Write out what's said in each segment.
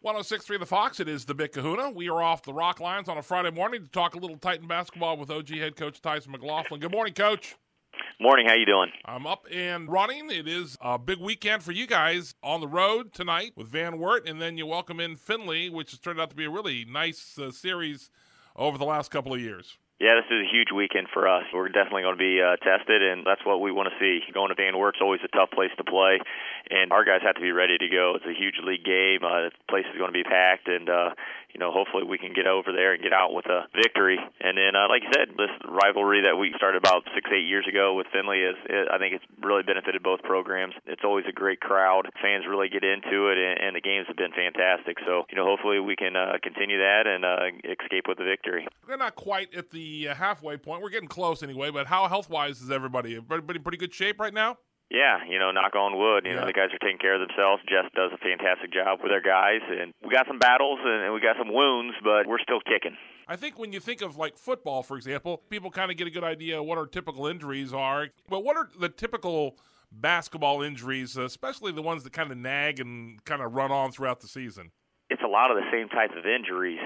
106.3 The Fox, it is the Big Kahuna. We are off the Rock Lines on a Friday morning to talk a little Titan basketball with OG head coach Tyson McLaughlin. Good morning, Coach. Morning, how you doing? I'm up and running. It is a big weekend for you guys on the road tonight with Van Wert, and then you welcome in Findlay, which has turned out to be a really nice series over the last couple of years. Yeah, this is a huge weekend for us. We're definitely going to be tested, and that's what we want to see. Going to Van Wert's always a tough place to play, and our guys have to be ready to go. It's a huge league game. The place is going to be packed, and hopefully we can get over there and get out with a victory. And then, like you said, this rivalry that we started about 6-8 years ago with Findlay I think it's really benefited both programs. It's always a great crowd. Fans really get into it, and the games have been fantastic. So, hopefully we can continue that and escape with a victory. They're not quite at the halfway point. We're getting close anyway, but how health-wise is everybody? Everybody in pretty good shape right now? Yeah, knock on wood. The guys are taking care of themselves. Jess does a fantastic job with their guys, and we got some battles and we got some wounds, but we're still kicking. I think when you think of like football, for example, people kind of get a good idea of what our typical injuries are. But what are the typical basketball injuries, especially the ones that kind of nag and kind of run on throughout the season? It's a lot of the same type of injuries.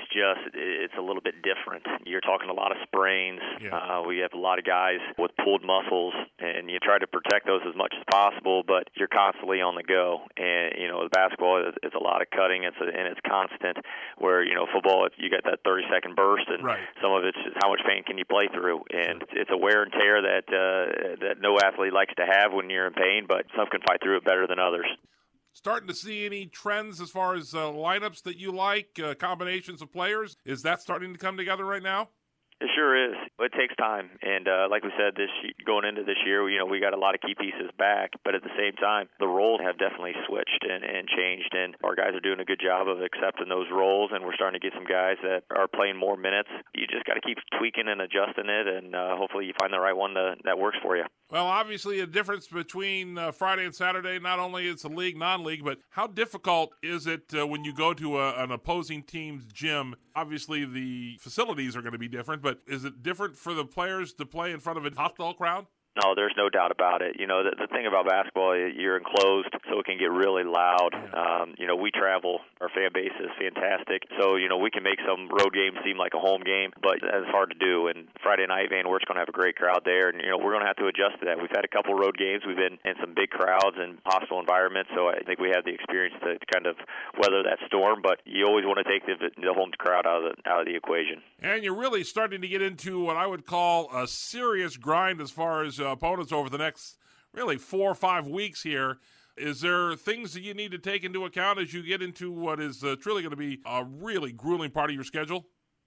It's a little bit different. You're talking a lot of sprains. Yeah. We have a lot of guys with pulled muscles, and you try to protect those as much as possible, but you're constantly on the go. And, with basketball, it's a lot of cutting, and it's constant, where, football, you got that 30-second burst, and right. Some of it's just how much pain can you play through. And it's a wear and tear that no athlete likes to have when you're in pain, but some can fight through it better than others. Starting to see any trends as far as lineups that you like, combinations of players? Is that starting to come together right now? It sure is. It takes time, and like we said, going into this year, we got a lot of key pieces back, but at the same time, the roles have definitely switched and changed, and our guys are doing a good job of accepting those roles, and we're starting to get some guys that are playing more minutes. You just got to keep tweaking and adjusting it, and hopefully you find the right one that works for you. Well, obviously a difference between Friday and Saturday, not only it's a league, non-league, but how difficult is it when you go to an opposing team's gym? Obviously the facilities are going to be different, but is it different for the players to play in front of a hostile crowd? No, there's no doubt about it. The thing about basketball, you're enclosed, so it can get really loud. We travel. Our fan base is fantastic. So, we can make some road games seem like a home game, but that's hard to do. And Friday night, Van Wert's going to have a great crowd there, and, we're going to have to adjust to that. We've had a couple road games. We've been in some big crowds and hostile environments, so I think we have the experience to kind of weather that storm, but you always want to take the home crowd out of the equation. And you're really starting to get into what I would call a serious grind as far as opponents over the next really 4 or 5 weeks here. Is there things that you need to take into account as you get into what is truly going to be a really grueling part of your schedule?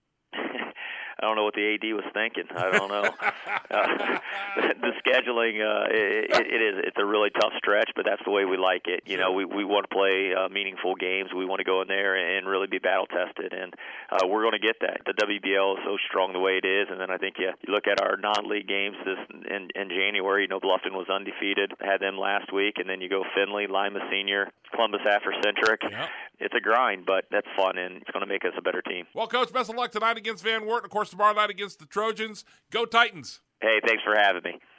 I don't know what the AD was thinking. I don't know. The scheduling, it's a really tough stretch, but that's the way we like it. We want to play meaningful games. We want to go in there and really be battle tested, and we're going to get that. The WBL is so strong the way it is, and then I think you look at our non-league games in January. Bluffton was undefeated, had them last week, and then you go Findlay, Lima Senior, Columbus Afrocentric. Yep. It's a grind, but that's fun, and it's going to make us a better team. Well, Coach, best of luck tonight against Van Wert, and of course tomorrow night against the Trojans. Go Titans! Hey, thanks for having me.